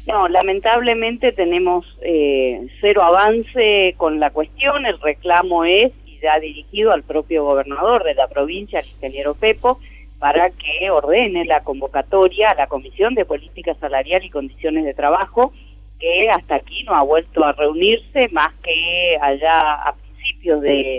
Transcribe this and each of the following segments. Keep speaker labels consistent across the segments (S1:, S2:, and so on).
S1: No, lamentablemente tenemos cero avance con la cuestión. El reclamo es, y ya dirigido al propio gobernador de la provincia, al ingeniero Pepo, para que ordene la convocatoria a la Comisión de Política Salarial y Condiciones de Trabajo, que hasta aquí no ha vuelto a reunirse, más que allá a principios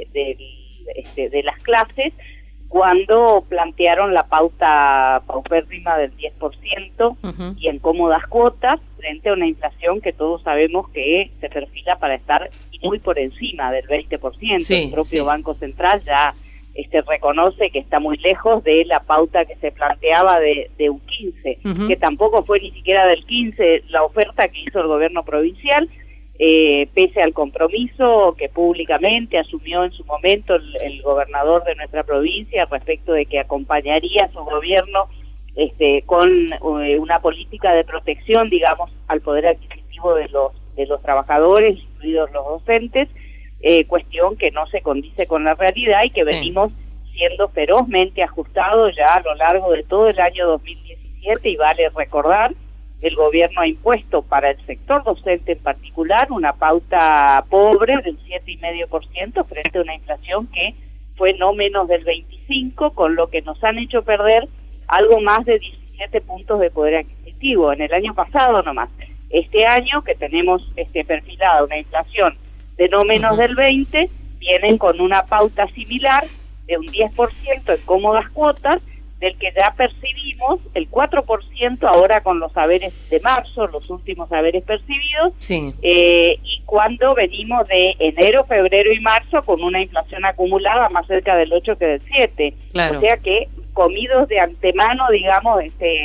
S1: de las clases, cuando plantearon la pauta paupérrima del 10% y en cómodas cuotas frente a una inflación que todos sabemos que se perfila para estar muy por encima del 20%. Sí, el propio Banco Central ya reconoce que está muy lejos de la pauta que se planteaba de un 15%, que tampoco fue ni siquiera del 15% la oferta que hizo el gobierno provincial, pese al compromiso que públicamente asumió en su momento el gobernador de nuestra provincia respecto de que acompañaría a su gobierno con una política de protección, digamos, al poder adquisitivo de los trabajadores, incluidos los docentes, cuestión que no se condice con la realidad y que venimos siendo ferozmente ajustados ya a lo largo de todo el año 2017, y vale recordar, el gobierno ha impuesto para el sector docente en particular una pauta pobre del 7,5% frente a una inflación que fue no menos del 25%, con lo que nos han hecho perder algo más de 17 puntos de poder adquisitivo en el año pasado nomás. Este año, que tenemos perfilada una inflación de no menos del 20%, vienen con una pauta similar de un 10% en cómodas cuotas, del que ya percibimos el 4% ahora con los haberes de marzo, los últimos haberes percibidos, y cuando venimos de enero, febrero y marzo con una inflación acumulada más cerca del 8 que del 7. Claro. O sea que comidos de antemano, digamos,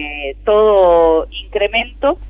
S1: todo incremento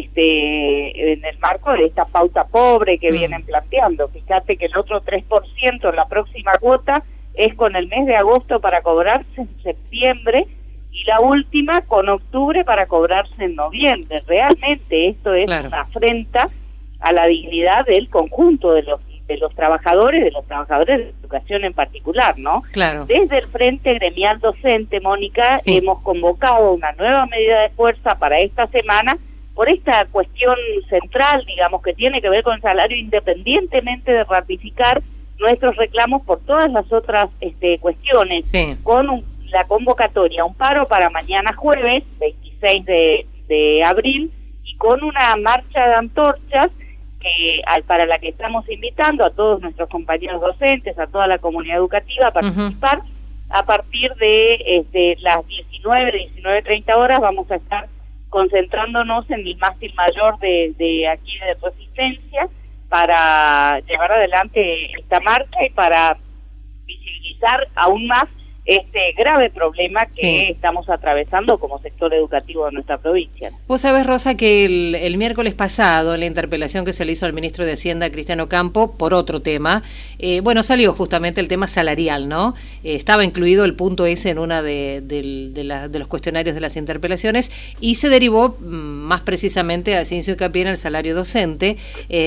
S1: en el marco de esta pauta pobre que vienen planteando. Fíjate que el otro 3%, la próxima cuota, es con el mes de agosto para cobrarse en septiembre, y la última con octubre para cobrarse en noviembre. Realmente esto es una afrenta a la dignidad del conjunto de los trabajadores, de educación en particular, ¿no? Claro. Desde el Frente Gremial Docente, Mónica, hemos convocado una nueva medida de fuerza para esta semana por esta cuestión central, digamos, que tiene que ver con el salario, independientemente de ratificar nuestros reclamos por todas las otras cuestiones, con la convocatoria, un paro para mañana jueves, 26 de abril, y con una marcha de antorchas para la que estamos invitando a todos nuestros compañeros docentes, a toda la comunidad educativa a participar. A partir de las 19:30 horas vamos a estar concentrándonos en el mástil mayor de aquí de Resistencia, para llevar adelante esta marcha y para visibilizar aún más este grave problema que estamos atravesando como sector educativo de nuestra provincia.
S2: Vos sabés, Rosa, que el miércoles pasado, en la interpelación que se le hizo al ministro de Hacienda, Cristian Ocampo, por otro tema, salió justamente el tema salarial, ¿no? Estaba incluido el punto ese en una de los cuestionarios de las interpelaciones, y se derivó más precisamente, a ciencia y hincapié en el salario docente,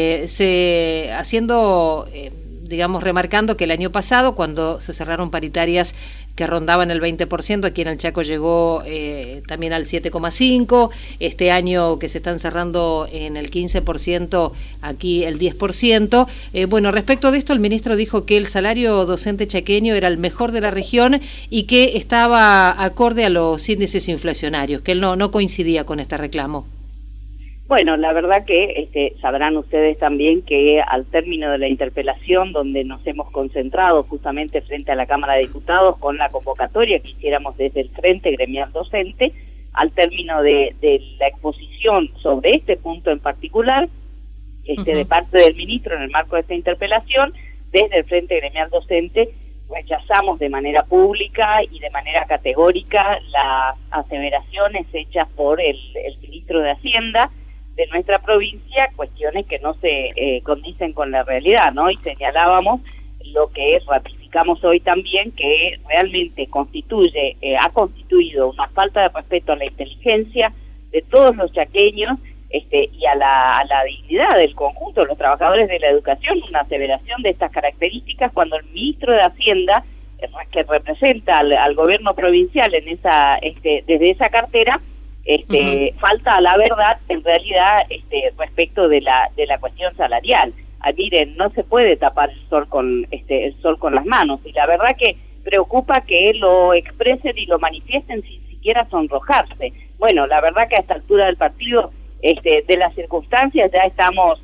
S2: remarcando que el año pasado, cuando se cerraron paritarias que rondaban el 20%, aquí en el Chaco llegó también al 7,5%, este año que se están cerrando en el 15%, aquí el 10%. Respecto de esto, el ministro dijo que el salario docente chaqueño era el mejor de la región y que estaba acorde a los índices inflacionarios, que él no coincidía con este reclamo.
S1: Bueno, la verdad que sabrán ustedes también que al término de la interpelación, donde nos hemos concentrado justamente frente a la Cámara de Diputados con la convocatoria que hiciéramos desde el Frente Gremial Docente, al término de la exposición sobre este punto en particular, de parte del ministro en el marco de esta interpelación, desde el Frente Gremial Docente rechazamos de manera pública y de manera categórica las aseveraciones hechas por el ministro de Hacienda de nuestra provincia, cuestiones que no se condicen con la realidad, ¿no? Y señalábamos lo que ratificamos hoy también, que realmente ha constituido una falta de respeto a la inteligencia de todos los chaqueños y a la dignidad del conjunto de los trabajadores de la educación, una aseveración de estas características cuando el ministro de Hacienda, que representa al gobierno provincial en desde esa cartera, falta a la verdad en realidad respecto de la cuestión salarial. Miren, no se puede tapar el sol con las manos, y la verdad que preocupa que lo expresen y lo manifiesten sin siquiera sonrojarse. Bueno, la verdad que a esta altura del partido, de las circunstancias, ya estamos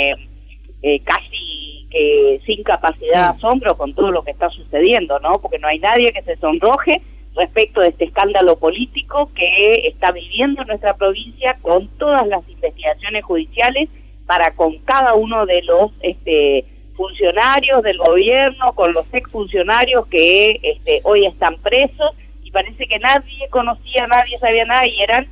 S1: casi que sin capacidad de asombro con todo lo que está sucediendo, ¿no? Porque no hay nadie que se sonroje respecto de este escándalo político que está viviendo nuestra provincia, con todas las investigaciones judiciales para con cada uno de los funcionarios del gobierno, con los exfuncionarios que hoy están presos, y parece que nadie conocía, nadie sabía nada, y eran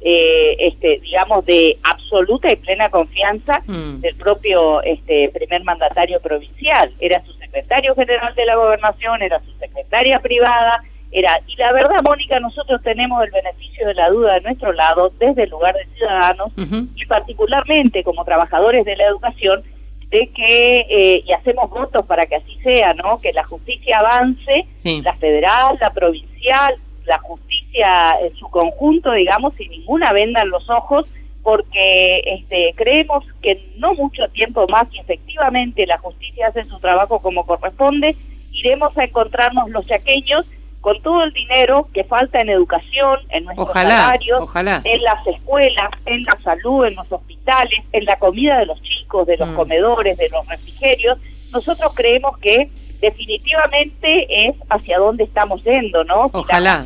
S1: digamos de absoluta y plena confianza del propio primer mandatario provincial. Era su secretario general de la gobernación, era su secretaria privada, y la verdad, Mónica, nosotros tenemos el beneficio de la duda de nuestro lado, desde el lugar de ciudadanos, y particularmente como trabajadores de la educación, de que, y hacemos votos para que así sea, ¿no? Que la justicia avance, la federal, la provincial, la justicia en su conjunto, digamos, sin ninguna venda en los ojos, porque creemos que no mucho tiempo más, y efectivamente la justicia hace su trabajo como corresponde, iremos a encontrarnos los chaqueños con todo el dinero que falta en educación, en nuestros salarios, en las escuelas, en la salud, en los hospitales, en la comida de los chicos, de los comedores, de los refrigerios. Nosotros creemos que definitivamente es hacia dónde estamos yendo, ¿no?
S2: Ojalá.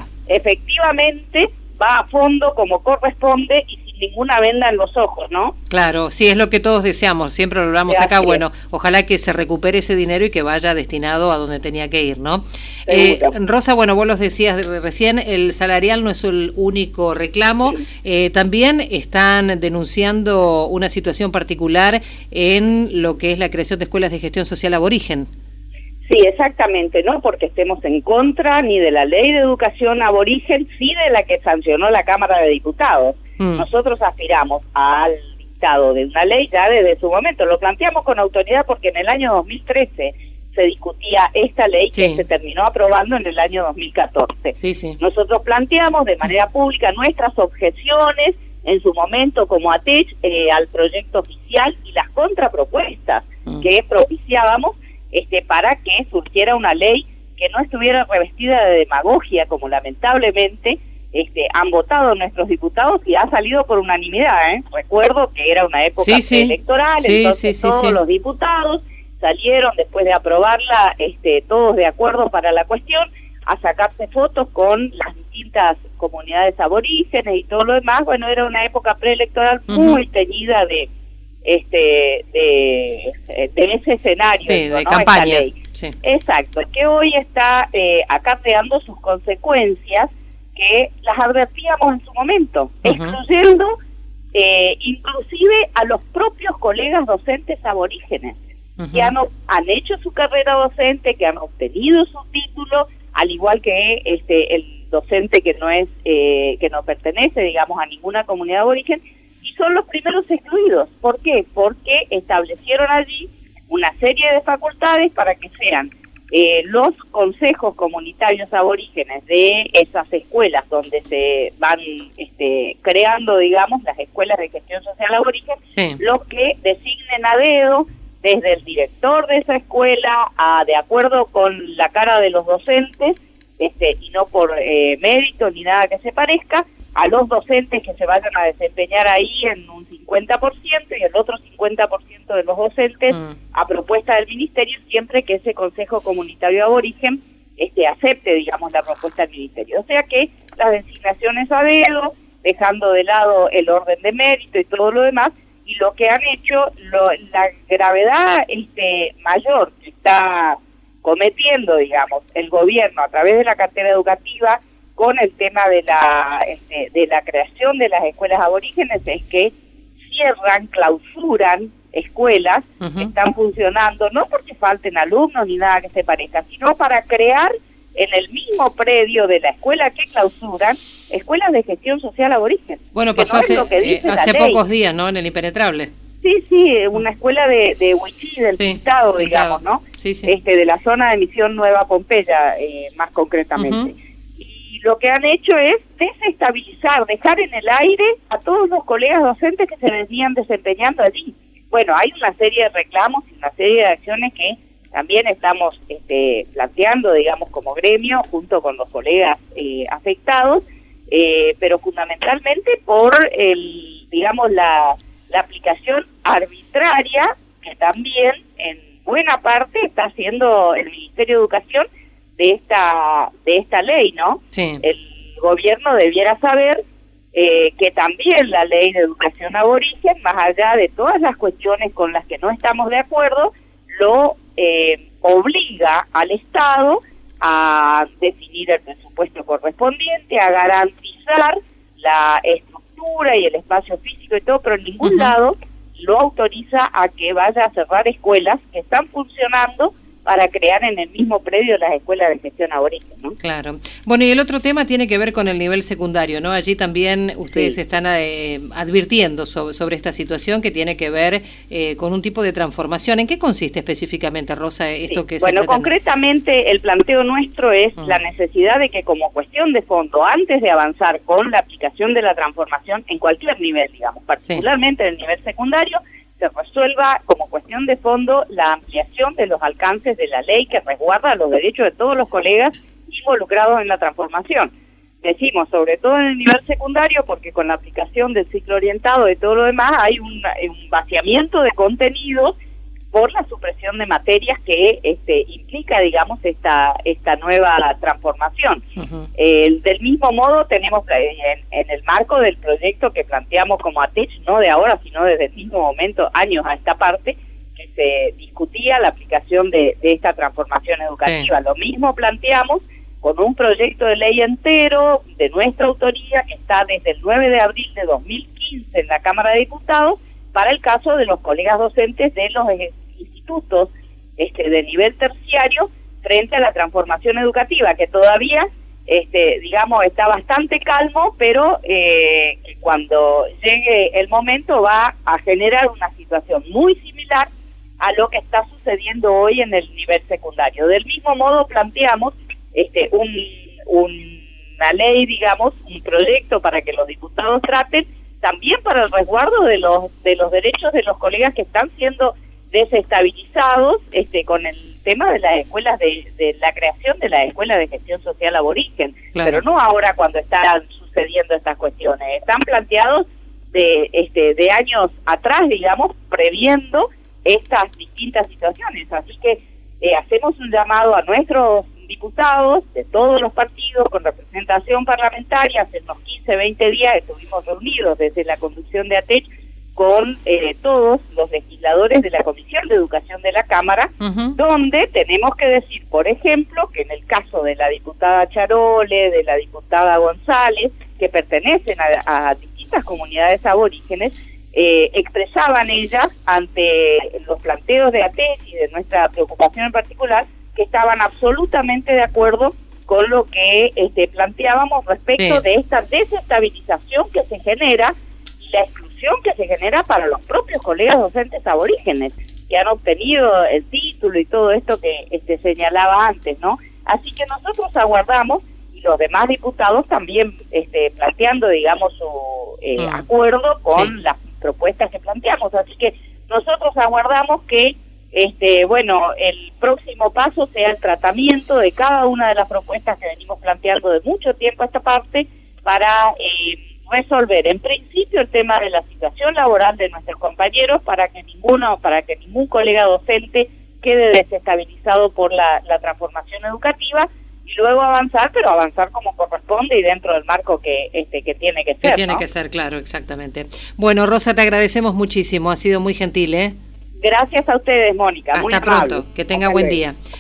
S1: Efectivamente va a fondo como corresponde y sin ninguna venda en los ojos, ¿no?
S2: Claro, sí, es lo que todos deseamos, siempre lo hablamos acá, bueno, ojalá que se recupere ese dinero y que vaya destinado a donde tenía que ir, ¿no? Rosa, bueno, vos los decías recién, el salarial no es el único reclamo, también están denunciando una situación particular en lo que es la creación de escuelas de gestión social aborigen.
S1: Sí, exactamente, no porque estemos en contra ni de la ley de educación aborigen, sí de la que sancionó la Cámara de Diputados. Nosotros aspiramos al dictado de una ley ya desde su momento, lo planteamos con autoridad porque en el año 2013 se discutía esta ley que se terminó aprobando en el año 2014. Nosotros planteamos de manera pública nuestras objeciones en su momento como ATECH al proyecto oficial y las contrapropuestas que propiciábamos para que surgiera una ley que no estuviera revestida de demagogia, como lamentablemente han votado nuestros diputados, y ha salido por unanimidad. Recuerdo que era una época electoral, entonces todos los diputados salieron después de aprobarla, todos de acuerdo para la cuestión, a sacarse fotos con las distintas comunidades aborígenes y todo lo demás. Bueno, era una época preelectoral muy teñida de ese escenario,
S2: de campaña.
S1: Exacto, que hoy está acarreando sus consecuencias, que las advertíamos en su momento, excluyendo inclusive a los propios colegas docentes aborígenes, que han hecho su carrera docente, que han obtenido su título, al igual que el docente que no es que no pertenece, digamos, a ninguna comunidad aborigen, y son los primeros excluidos. ¿Por qué? Porque establecieron allí una serie de facultades para que sean los consejos comunitarios aborígenes de esas escuelas donde se van creando, digamos, las escuelas de gestión social aborigen, los que designen a dedo desde el director de esa escuela, de acuerdo con la cara de los docentes, y no por mérito ni nada que se parezca, a los docentes que se vayan a desempeñar ahí en un 50% y el otro 50% de los docentes a propuesta del ministerio, siempre que ese consejo comunitario aborigen acepte, digamos, la propuesta del ministerio. O sea que las designaciones a dedo, dejando de lado el orden de mérito y todo lo demás, y lo que han hecho, la gravedad mayor que está cometiendo, digamos, el gobierno a través de la cartera educativa con el tema de la creación de las escuelas aborígenes, es que cierran, clausuran escuelas que están funcionando, no porque falten alumnos ni nada que se parezca, sino para crear en el mismo predio de la escuela que clausuran, escuelas de gestión social aborigen.
S2: Bueno, pasó hace pocos días, ¿no?, en el Impenetrable.
S1: Sí, una escuela de Huichí, del Pintado, digamos, ¿no? De la zona de Misión Nueva Pompeya, más concretamente. Y y lo que han hecho es desestabilizar, dejar en el aire a todos los colegas docentes que se venían desempeñando allí. Bueno, hay una serie de reclamos y una serie de acciones que también estamos planteando, digamos, como gremio, junto con los colegas afectados, pero fundamentalmente por la aplicación arbitraria que también en buena parte está haciendo el Ministerio de Educación de esta ley, ¿no?
S2: Sí.
S1: El gobierno debiera saber que también la ley de educación aborigen, más allá de todas las cuestiones con las que no estamos de acuerdo, lo obliga al Estado a definir el presupuesto correspondiente, a garantizar la estructura y el espacio físico y todo, pero en ningún lado lo autoriza a que vaya a cerrar escuelas que están funcionando para crear en el mismo predio las escuelas de gestión aborigen, ¿no?
S2: Claro. Bueno, y el otro tema tiene que ver con el nivel secundario, ¿no? Allí también ustedes están advirtiendo sobre esta situación que tiene que ver con un tipo de transformación. ¿En qué consiste específicamente, Rosa, esto que se pretende?
S1: Bueno, concretamente el planteo nuestro es la necesidad de que como cuestión de fondo, antes de avanzar con la aplicación de la transformación en cualquier nivel, digamos, particularmente en el nivel secundario, se resuelva como cuestión de fondo la ampliación de los alcances de la ley que resguarda los derechos de todos los colegas involucrados en la transformación. Decimos, sobre todo en el nivel secundario, porque con la aplicación del ciclo orientado y todo lo demás hay un vaciamiento de contenidos por la supresión de materias que implica, digamos, esta nueva transformación. Del mismo modo tenemos en el marco del proyecto que planteamos como ATECH, no de ahora, sino desde el mismo momento, años a esta parte, que se discutía la aplicación de esta transformación educativa. Lo mismo planteamos con un proyecto de ley entero de nuestra autoría que está desde el 9 de abril de 2015 en la Cámara de Diputados, para el caso de los colegas docentes de los institutos de nivel terciario frente a la transformación educativa, que todavía, digamos, está bastante calmo, pero que cuando llegue el momento va a generar una situación muy similar a lo que está sucediendo hoy en el nivel secundario. Del mismo modo planteamos una ley, digamos, un proyecto para que los diputados traten también para el resguardo de los derechos de los colegas que están siendo desestabilizados con el tema de las escuelas de la creación de las escuelas de gestión social aborigen, pero no ahora cuando están sucediendo estas cuestiones, están planteados de años atrás, digamos, previendo estas distintas situaciones. Así que hacemos un llamado a nuestros diputados de todos los partidos con representación parlamentaria. Hace unos 15, 20 días estuvimos reunidos desde la conducción de ATECH con todos los legisladores de la Comisión de Educación de la Cámara, donde tenemos que decir, por ejemplo, que en el caso de la diputada Charole, de la diputada González, que pertenecen a distintas comunidades aborígenes, expresaban ellas ante los planteos de ATECH y de nuestra preocupación en particular, que estaban absolutamente de acuerdo con lo que planteábamos respecto de esta desestabilización que se genera y la exclusión que se genera para los propios colegas docentes aborígenes que han obtenido el título y todo esto que señalaba antes, ¿no? Así que nosotros aguardamos, y los demás diputados también planteando, digamos, su acuerdo con las propuestas que planteamos. Así que nosotros aguardamos que el próximo paso sea el tratamiento de cada una de las propuestas que venimos planteando de mucho tiempo a esta parte para resolver en principio el tema de la situación laboral de nuestros compañeros para que ningún colega docente quede desestabilizado por la transformación educativa y luego avanzar, pero avanzar como corresponde y dentro del marco que tiene que ser.
S2: Que tiene que ser, claro, exactamente. Bueno, Rosa, te agradecemos muchísimo, ha sido muy gentil, ¿eh?
S1: Gracias a ustedes, Mónica.
S2: Hasta
S1: muy
S2: pronto,
S1: amable.
S2: que tenga buen día.